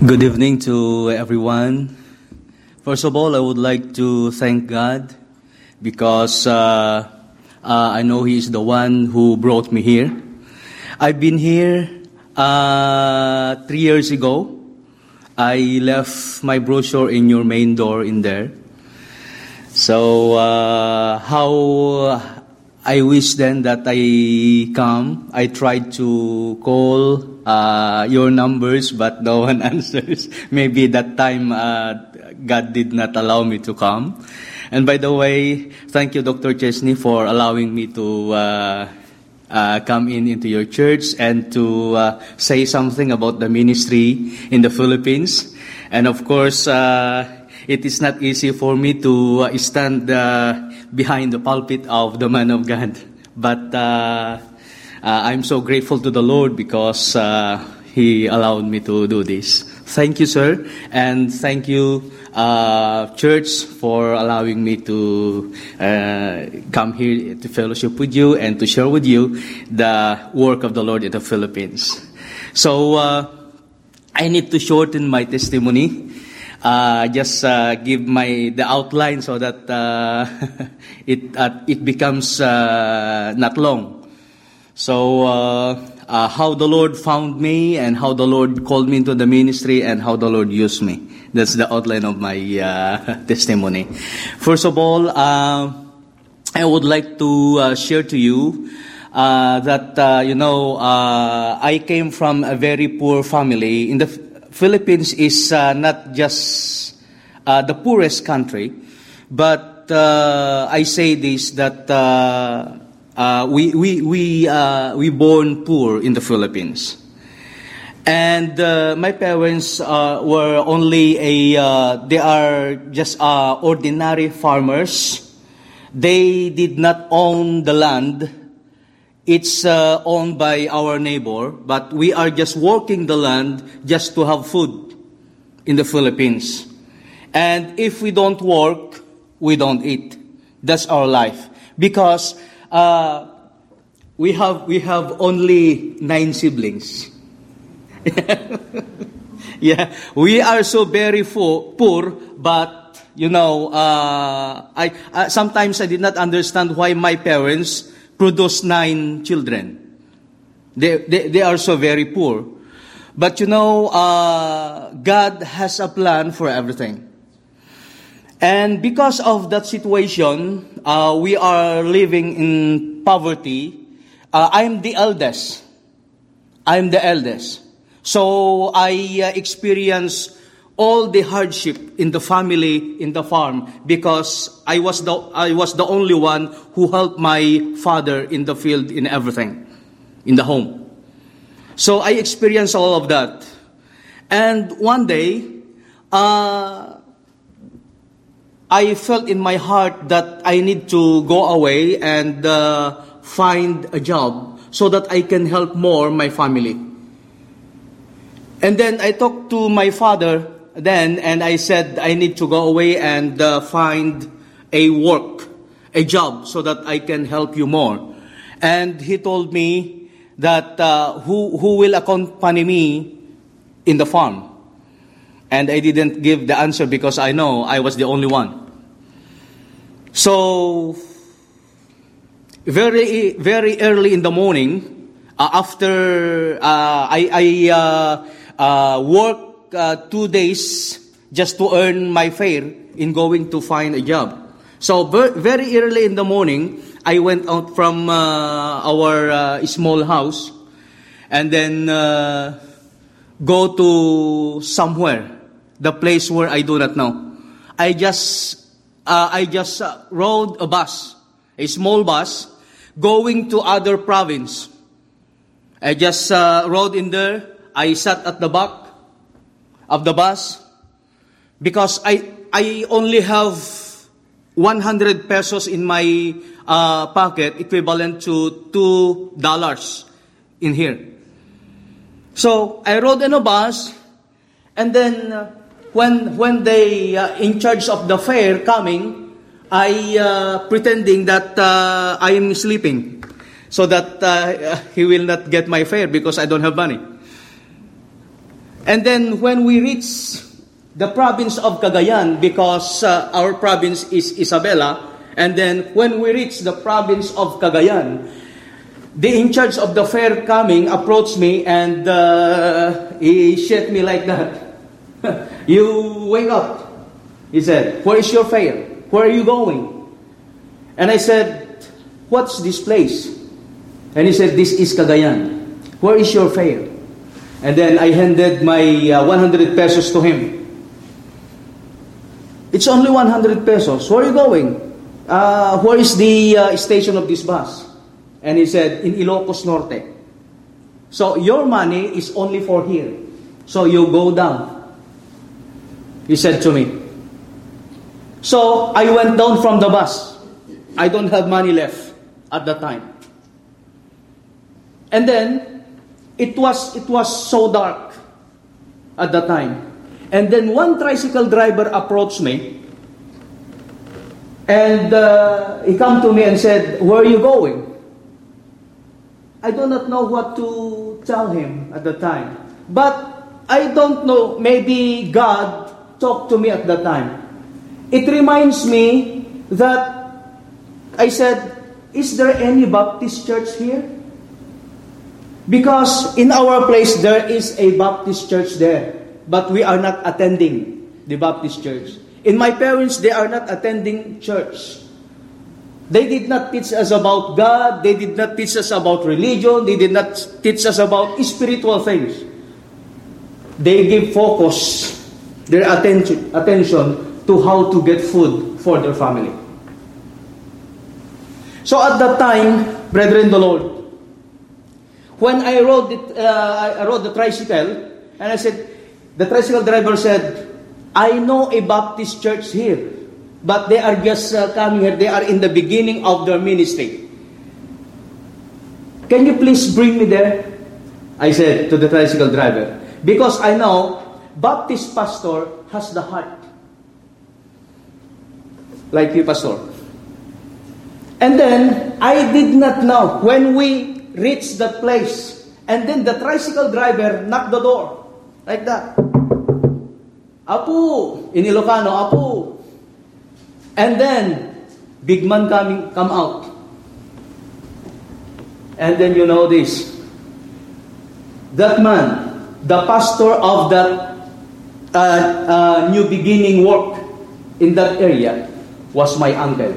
Good evening to everyone. First of all, I would like to thank God because I know He is the one who brought me here. I've been here 3 years ago. I left my brochure in your main door in there. So how I wish then that I come. I tried to call your numbers, but no one answers. Maybe that time God did not allow me to come. And by the way, thank you, Dr. Chesney, for allowing me to come into your church and to say something about the ministry in the Philippines. And of course, it is not easy for me to stand behind the pulpit of the man of God. But I'm so grateful to the Lord because He allowed me to do this. Thank you, sir. And thank you, church, for allowing me to come here to fellowship with you and to share with you the work of the Lord in the Philippines. So I need to shorten my testimony. Just give the outline so that it becomes not long. So how the Lord found me and how the Lord called me into the ministry and how the Lord used me. That's the outline of my testimony. First of all, I would like to share to you that I came from a very poor family. In the Philippines is not just the poorest country, but I say this that we born poor in the Philippines, and my parents were only they are just ordinary farmers. They did not own the land. It's owned by our neighbor, but we are just working the land just to have food in the Philippines. And if we don't work, we don't eat. That's our life. Because we have only 9 siblings. Yeah, we are so very poor, but I sometimes I did not understand why my parents produce 9 children. They are so very poor. But God has a plan for everything. And because of that situation, we are living in poverty. I'm the eldest. So I experience all the hardship in the family, in the farm, because I was the only one who helped my father in the field, in everything, in the home. So I experienced all of that. And one day, I felt in my heart that I need to go away and find a job so that I can help more my family. And then I talked to my father then, and I said I need to go away and find a job, so that I can help you more. And he told me that who will accompany me in the farm. And I didn't give the answer because I know I was the only one. So very, very early in the morning, after I worked 2 days just to earn my fare in going to find a job. So very early in the morning, I went out from our small house and then go to somewhere, the place where I do not know. I just rode a bus, a small bus, going to other province. I just rode in there. I sat at the back of the bus because I only have 100 pesos in my pocket, equivalent to $2 in here. So I rode in a bus, and then when they in charge of the fare coming, I pretending that I am sleeping, so that he will not get my fare because I don't have money. And then when we reach the province of Cagayan, because our province is Isabela, and then when we reach the province of Cagayan, the in charge of the fair coming approached me and he shot me like that. You wake up. He said, where is your fare? Where are you going? And I said, what's this place? And he said, this is Cagayan. Where is your fare? And then I handed my 100 pesos to him. It's only 100 pesos. Where are you going? Where is the station of this bus? And he said, in Ilocos Norte. So your money is only for here. So you go down. He said to me. So I went down from the bus. I don't have money left at that time. And then it was so dark at that time. And then one tricycle driver approached me. And he came to me and said, where are you going? I do not know what to tell him at the time. But I don't know, maybe God talked to me at that time. It reminds me that I said, is there any Baptist church here? Because in our place, there is a Baptist church there. But we are not attending the Baptist church. In my parents, they are not attending church. They did not teach us about God. They did not teach us about religion. They did not teach us about spiritual things. They give focus, their attention to how to get food for their family. So at that time, brethren in the Lord, when I rode the tricycle, and I said, the tricycle driver said, I know a Baptist church here, but they are just coming here. They are in the beginning of their ministry. Can you please bring me there? I said to the tricycle driver, because I know Baptist pastor has the heart. Like you, pastor. And then, I did not know when we reached that place. And then the tricycle driver knocked the door. Like that. Apu! In Ilocano, Apu! And then, big man come out. And then you know this. That man, the pastor of that New Beginning work in that area, was my uncle.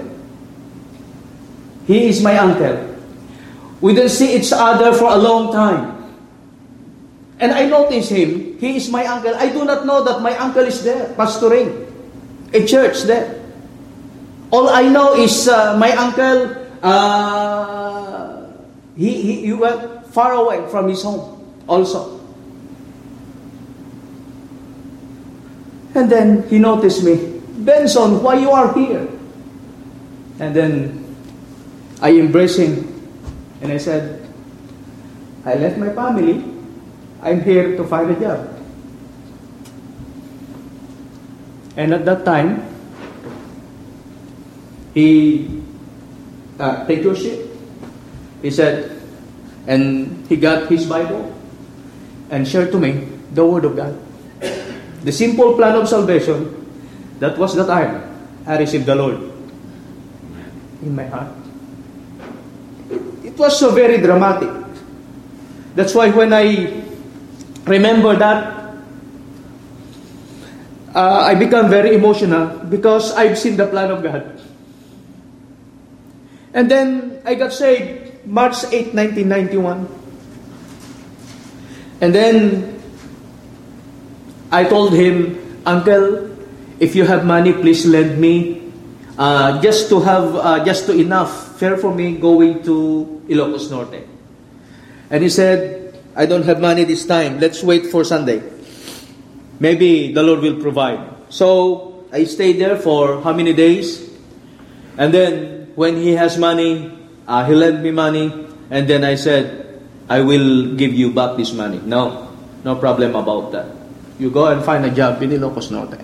He is my uncle. We didn't see each other for a long time. And I noticed him. He is my uncle. I do not know that my uncle is there, pastoring a church there. All I know is my uncle, he went far away from his home also. And then he noticed me. Benson, why you are here? And then I embraced him. And I said, I left my family. I'm here to find a job. And at that time, he take your seat. He said, and he got his Bible and shared to me the Word of God. The simple plan of salvation, that was the time I received the Lord in my heart. It was so very dramatic. That's why when I remember that, I become very emotional because I've seen the plan of God. And then I got saved March 8, 1991. And then I told him, Uncle, if you have money, please lend me just to enough fare for me going to Ilocos Norte. And he said, I don't have money this time. Let's wait for Sunday. Maybe the Lord will provide. So I stayed there for how many days? And then when he has money, he lent me money. And then I said, I will give you back this money. No problem about that. You go and find a job in Ilocos Norte.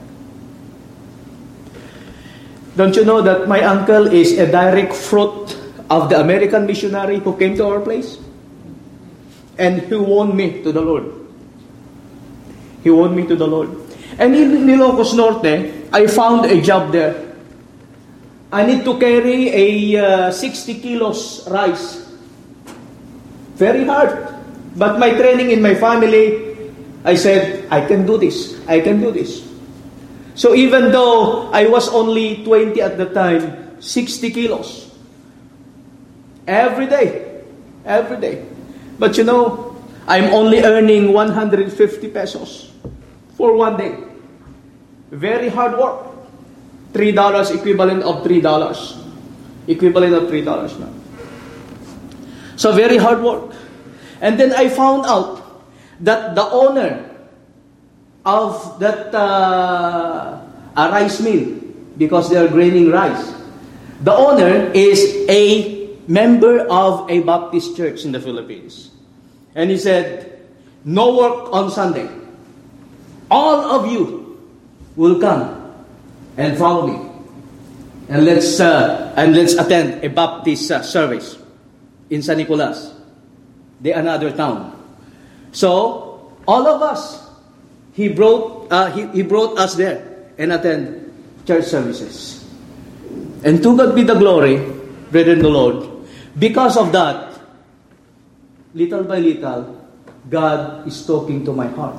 Don't you know that my uncle is a direct fruit of the American missionary who came to our place? And who won me to the Lord. He won me to the Lord. And in Ilocos Norte, I found a job there. I need to carry a 60 kilos rice. Very hard. But my training in my family, I said, I can do this. I can do this. So even though I was only 20 at the time, 60 kilos. Every day. Every day. But you know, I'm only earning 150 pesos for one day. Very hard work. $3, equivalent of $3. Equivalent of $3 now. So very hard work. And then I found out that the owner of that a rice mill, because they are graining rice, the owner is a member of a Baptist church in the Philippines. And he said, no work on Sunday. All of you will come and follow me. And let's attend a Baptist service in San Nicolas, another town. So all of us, he brought us there and attend church services. And to God be the glory, brethren, the Lord. Because of that, little by little, God is talking to my heart.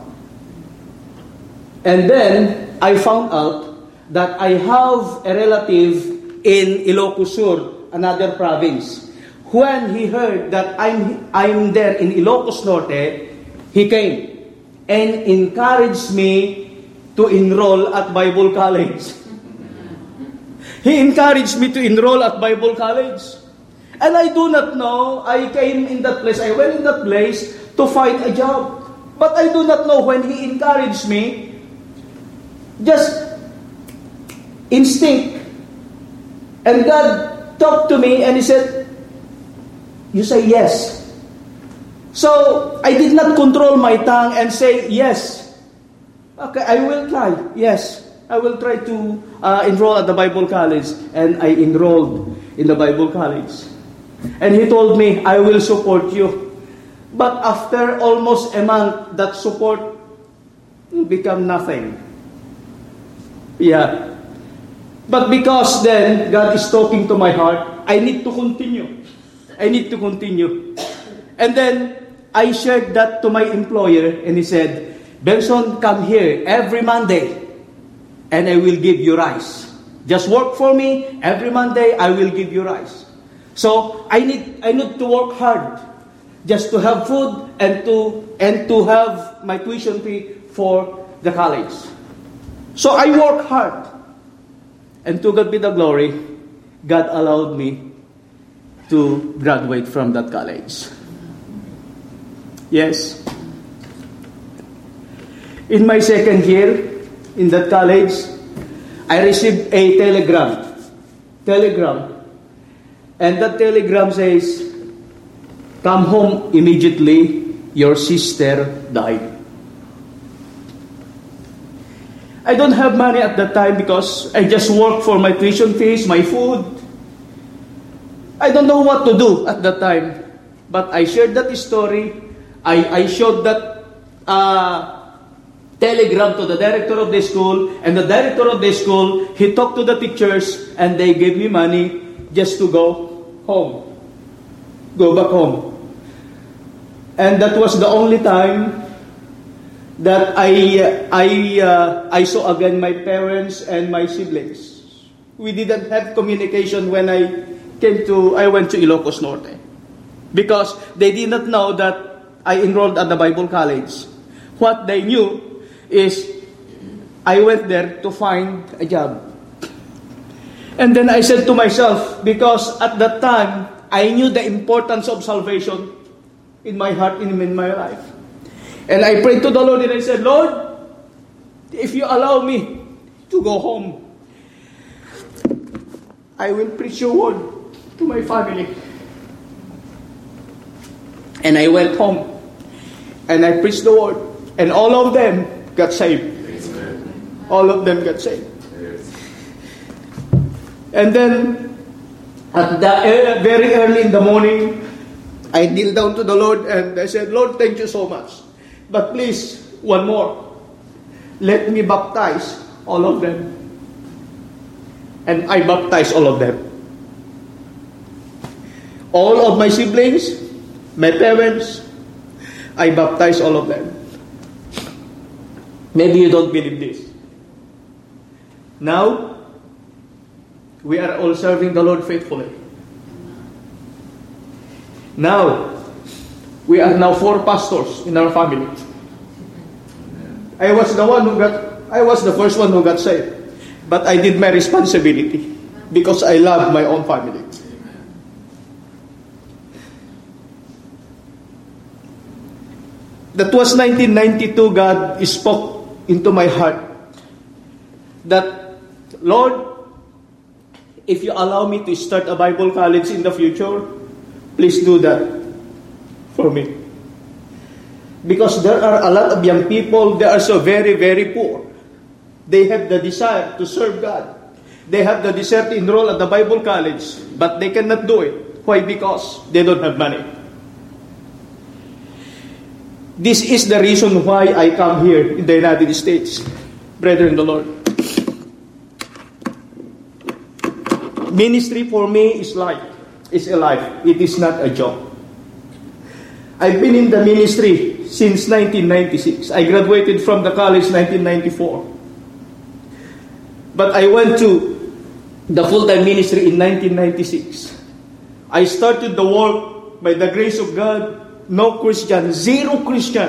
And then I found out that I have a relative in Ilocos Sur, another province. When he heard that I'm there in Ilocos Norte, he came and encouraged me to enroll at Bible College. He encouraged me to enroll at Bible College. And I do not know, I came in that place, I went in that place to find a job. But I do not know when he encouraged me, just instinct. And God talked to me and he said, you say yes. So I did not control my tongue and say yes. Okay, I will try. Yes, I will try to enroll at the Bible College. And I enrolled in the Bible College. And he told me, I will support you. But after almost a month, that support became nothing. Yeah. But because then God is talking to my heart, I need to continue. I need to continue. And then I shared that to my employer and he said, Benson, come here every Monday and I will give you rice. Just work for me. Every Monday I will give you rice. So I need to work hard just to have food and to have my tuition fee for the college. So I work hard. And to God be the glory, God allowed me to graduate from that college. Yes. In my second year in that college, I received a telegram. And that telegram says, come home immediately, your sister died. I don't have money at that time because I just work for my tuition fees, my food. I don't know what to do at that time. But I shared that story. I showed that telegram to the director of the school. And the director of the school, he talked to the teachers and they gave me money just to go home. Go back home. And that was the only time that I saw again my parents and my siblings. We didn't have communication when I went to Ilocos Norte. Because they did not know that I enrolled at the Bible College. What they knew is I went there to find a job. And then I said to myself, because at that time, I knew the importance of salvation in my heart and in my life. And I prayed to the Lord and I said, Lord, if you allow me to go home, I will preach your word to my family. And I went home and I preached the word. And all of them got saved. Amen. All of them got saved. Yes. And then, at the very early in the morning, I kneeled down to the Lord and I said, Lord, thank you so much. But please, one more. let me baptize all of them. And I baptized all of them. All of my siblings, my parents, I baptized all of them. Maybe you don't believe this. Now, we are all serving the Lord faithfully. Now, we are now 4 pastors in our family. I was the first one who got saved. But I did my responsibility because I love my own family. That was 1992, God spoke into my heart that, Lord, if you allow me to start a Bible college in the future, please do that for me. Because there are a lot of young people, they are so very, very poor. They have the desire to serve God. They have the desire to enroll at the Bible college, but they cannot do it. Why? Because they don't have money. This is the reason why I come here in the United States, brethren in the Lord. Ministry for me is life. It's a life. It is not a job. I've been in the ministry since 1996. I graduated from the college 1994. But I went to the full-time ministry in 1996. I started the work by the grace of God. No Christian, 0 Christian.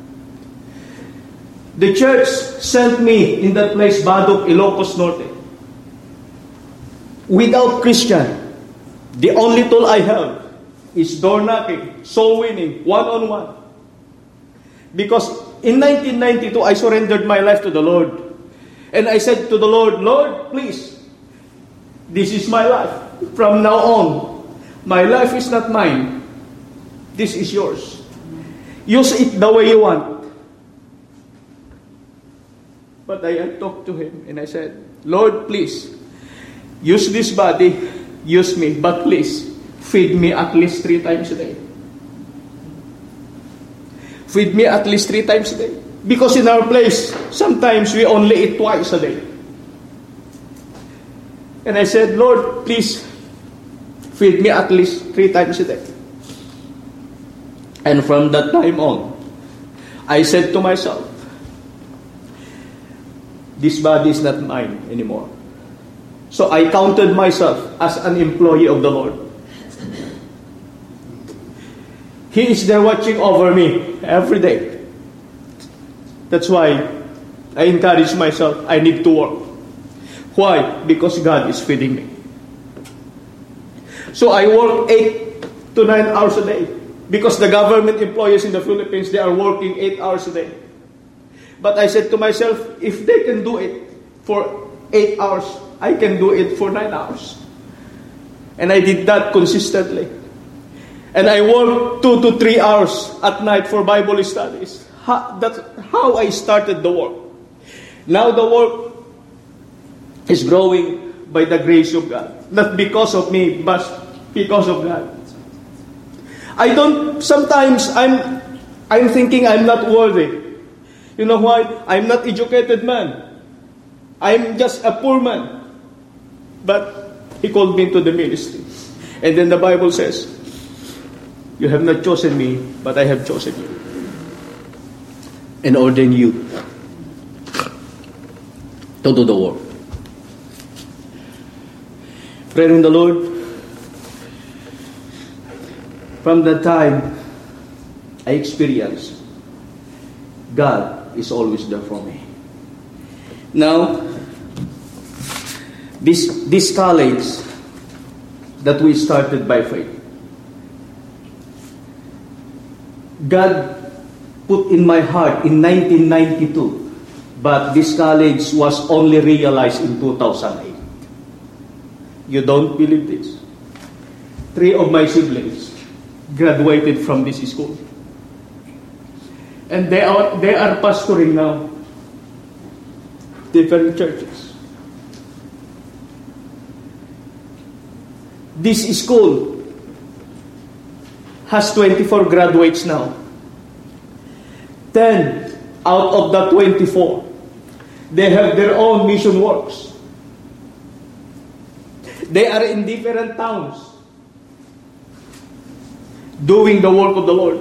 The church sent me in that place, Badok, Ilocos Norte. Without Christian, the only tool I have is door knocking, soul winning, one-on-one. Because in 1992, I surrendered my life to the Lord. And I said to the Lord, Lord, please, this is my life. From now on, my life is not mine. This is yours. Use it the way you want. But I talked to him and I said, Lord, please, use this body, use me, but please, feed me at least 3 times a day. Feed me at least 3 times a day. Because in our place, sometimes we only eat twice a day. And I said, Lord, please, feed me at least 3 times a day. And from that time on, I said to myself, this body is not mine anymore. So I counted myself as an employee of the Lord. He is there watching over me every day. That's why I encourage myself, I need to work. Why? Because God is feeding me. So I work 8 to 9 hours a day. Because the government employees in the Philippines, they are working 8 hours a day. But I said to myself, if they can do it for 8 hours, I can do it for 9 hours. And I did that consistently. And I worked 2 to 3 hours at night for Bible studies. That's how I started the work. Now the work is growing by the grace of God. Not because of me, but because of God. Sometimes I'm thinking I'm not worthy. You know why? I'm not educated man. I'm just a poor man. But He called me into the ministry. And then the Bible says, you have not chosen me, but I have chosen you. And ordained you to do the work. Prayer in the Lord. From the time I experienced, God is always there for me. Now, this college that we started by faith, God put in my heart in 1992, but this college was only realized in 2008. You don't believe this? 3 of my siblings graduated from this school. And they are pastoring now different churches. This school has 24 graduates now. 10 out of the 24 They have their own mission works. They are in different towns doing the work of the Lord.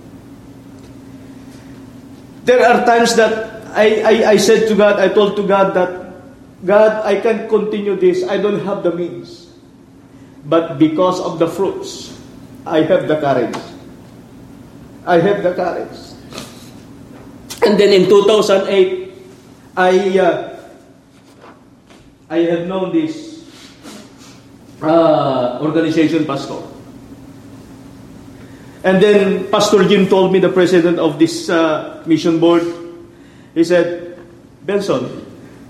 There are times that I said to God, I told to God that, God, I can't continue this. I don't have the means. But because of the fruits, I have the courage. I have the courage. And then in 2008, I have known this organization pastor. And then Pastor Jim told me, the president of this mission board, he said, Benson,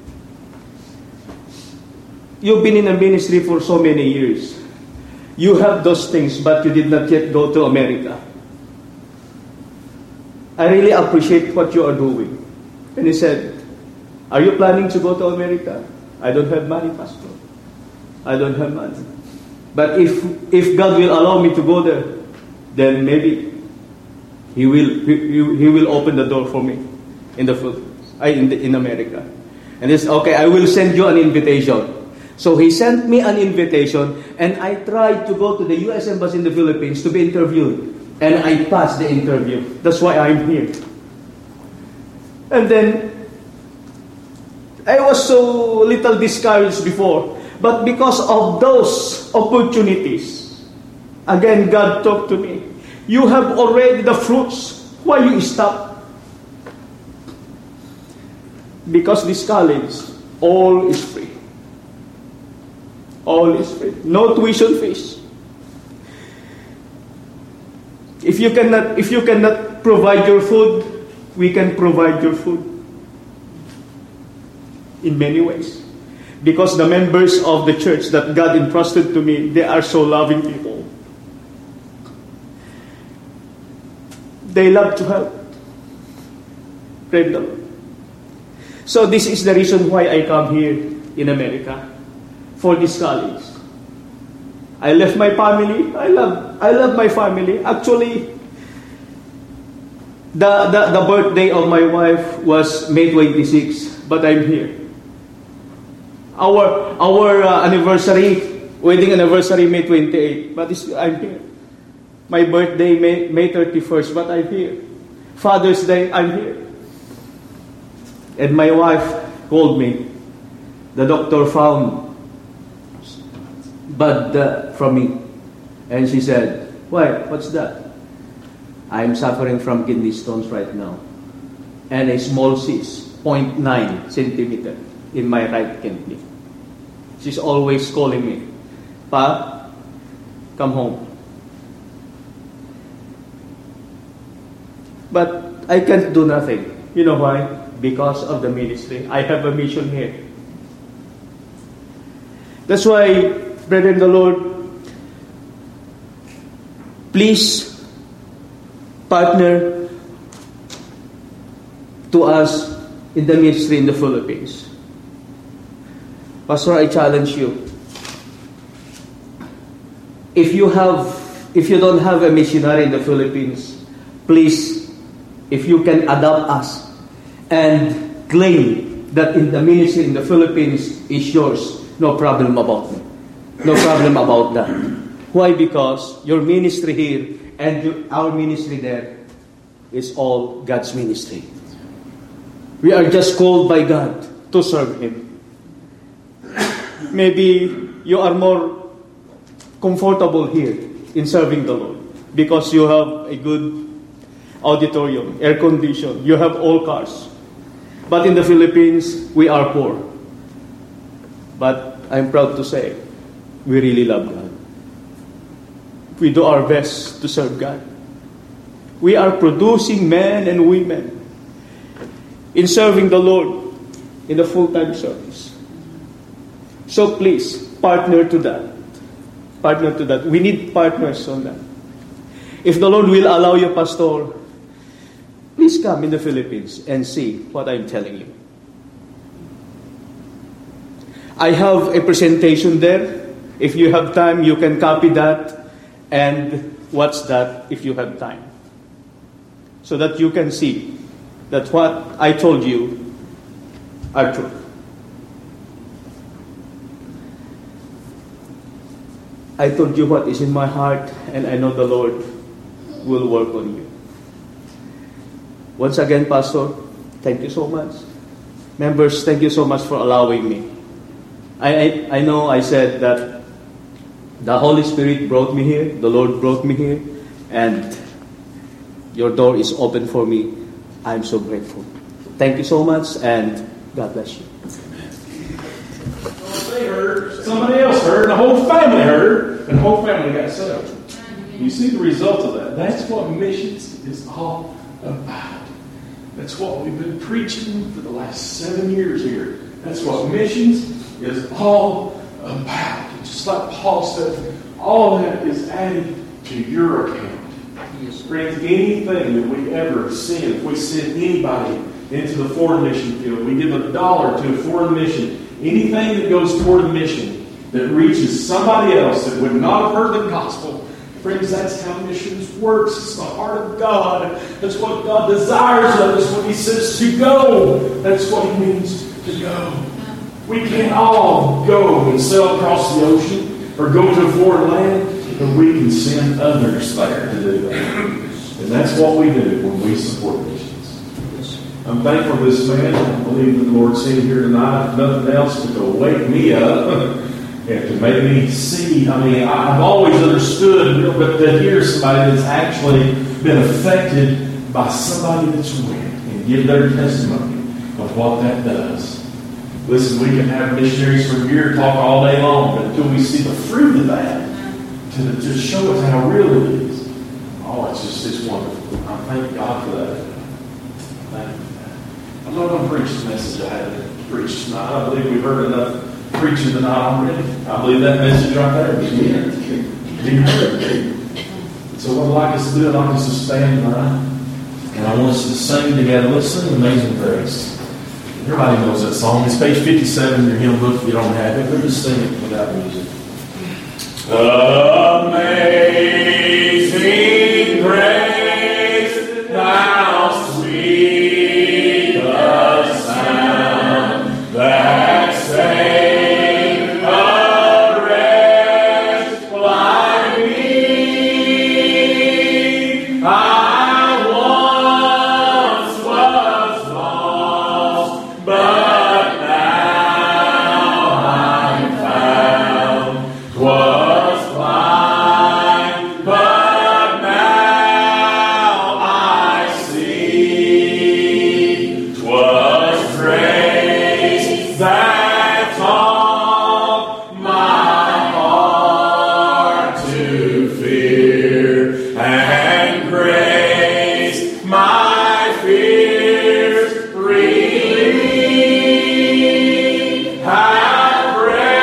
you've been in a ministry for so many years. You have those things, but you did not yet go to America. I really appreciate what you are doing. And he said, are you planning to go to America? I don't have money, Pastor. I don't have money. But if God will allow me to go there, then maybe He will open the door for me in the in America. And he said, okay, I will send you an invitation. So he sent me an invitation, and I tried to go to the U.S. Embassy in the Philippines to be interviewed. And I passed the interview. That's why I'm here. And then, I was so little discouraged before. But because of those opportunities, again, God talked to me. You have already the fruits. Why you stop? Because this college, all is free. All is free. No tuition fees. If you cannot provide your food, we can provide your food in many ways. Because the members of the church that God entrusted to me, they are so loving people. They love to help. Praise the Lord. So this is the reason why I come here in America for this college. I left my family. I love my family. Actually, the birthday of my wife was May 26, but I'm here. Our anniversary, wedding anniversary, May 28, but I'm here. My birthday, May 31st, but I'm here. Father's Day, I'm here. And my wife called me. The doctor found blood from me. And she said, why? What's that? I'm suffering from kidney stones right now. And a small cyst, 0.9 centimeter in my right kidney. She's always calling me, Pa, come home. But I can't do nothing. You know why? Because of the ministry. I have a mission here. That's why, brethren in the Lord, please partner to us in the ministry in the Philippines. Pastor, I challenge you. If you don't have a missionary in the Philippines, please, if you can adopt us and claim that in the ministry in the Philippines is yours, no problem about it. No problem about that. Why? Because your ministry here and our ministry there is all God's ministry. We are just called by God to serve Him. Maybe you are more comfortable here in serving the Lord because you have a good auditorium, air conditioned, you have all cars. But in the Philippines, we are poor. But I'm proud to say, we really love God. We do our best to serve God. We are producing men and women in serving the Lord in a full-time service. So please, partner to that. Partner to that. We need partners on that. If the Lord will allow you, Pastor, please come in the Philippines and see what I'm telling you. I have a presentation there. If you have time, you can copy that and watch that if you have time. So that you can see that what I told you Arthur. I told you what is in my heart, and I know the Lord will work on you. Once again, Pastor, thank you so much. Members, thank you so much for allowing me. I know I said that the Holy Spirit brought me here, the Lord brought me here, and your door is open for me. I'm so grateful. Thank you so much, and God bless you. They heard, somebody else heard, and the whole family heard, and the whole family got saved. You see the result of that. That's what missions is all about. That's what we've been preaching for the last 7 years here. That's what missions is all about. Just like Paul said, all that is added to your account. Friends, anything that we ever send, if we send anybody into the foreign mission field, we give $1 to a foreign mission, anything that goes toward a mission that reaches somebody else that would not have heard the gospel, friends, that's how missions works. It's the heart of God. That's what God desires of us when He says to go. That's what He means to go. We can't all go and sail across the ocean or go to a foreign land, but we can send others there to do that. And that's what we do when we support missions. I'm thankful for this man. I believe that the Lord's sent here tonight, if nothing else, to wake me up and to make me see. I mean, I've always understood, but to hear somebody that's actually been affected by somebody that's went and give their testimony of what that does. Listen, we can have missionaries from here talk all day long, but until we see the fruit of that, to show us how real it is, it's wonderful. I thank God for that. Thank you for that. I'm not going to preach the message I had to preach tonight. I believe we've heard enough preaching tonight already. I believe that message right there was being heard. So what I'd like us to do, I'd like us to stand tonight, and I want us to sing together. Let's sing Amazing Grace. Everybody knows that song. It's page 57 in your hymn book if you don't have it. We'll just sing it without music. Amazing grace, how sweet the sound that saved a wretch like me. I once was lost, but now I'm found. 'Twas blind, but now I see. 'Twas grace that taught my heart to fear, and grace my fears relieved. How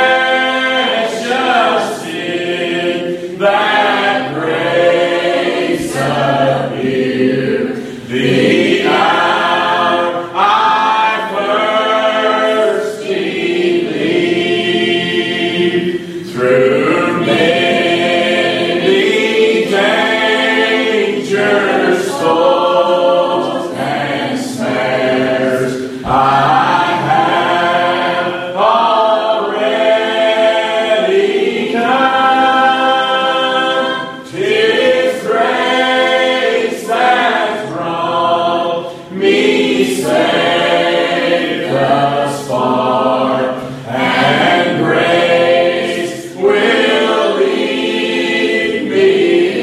precious did that grace appear, the hour I first believed. Through many dangers, toils, and snares, I have already come. 'Tis grace that brought me safe thus far, and grace will lead me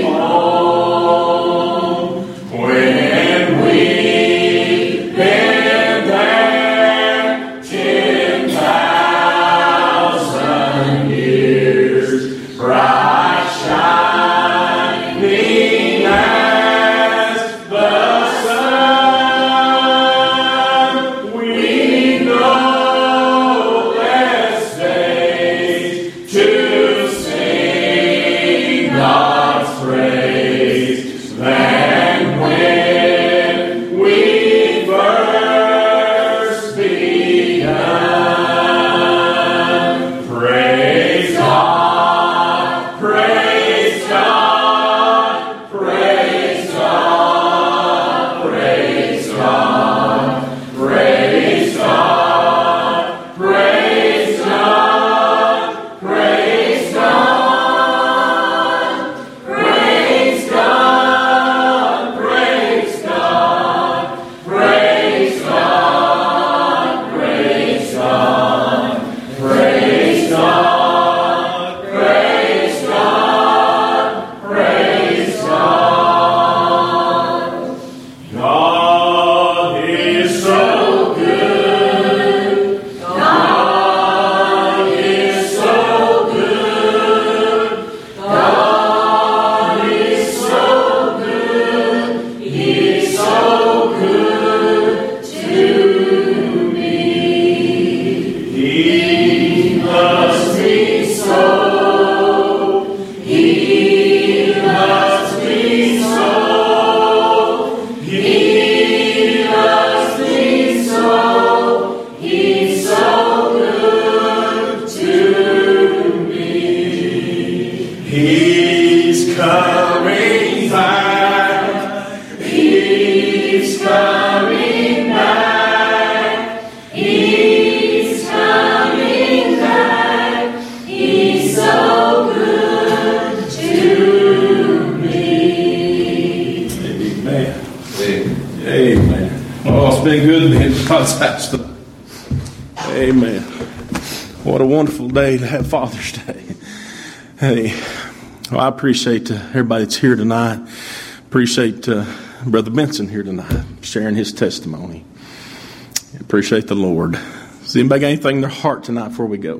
home. When we've been there Been good being in God's house. Amen. What a wonderful day to have Father's Day. Hey, well, I appreciate everybody that's here tonight. Appreciate Brother Benson here tonight, sharing his testimony. Appreciate the Lord. Does anybody got anything in their heart tonight before we go?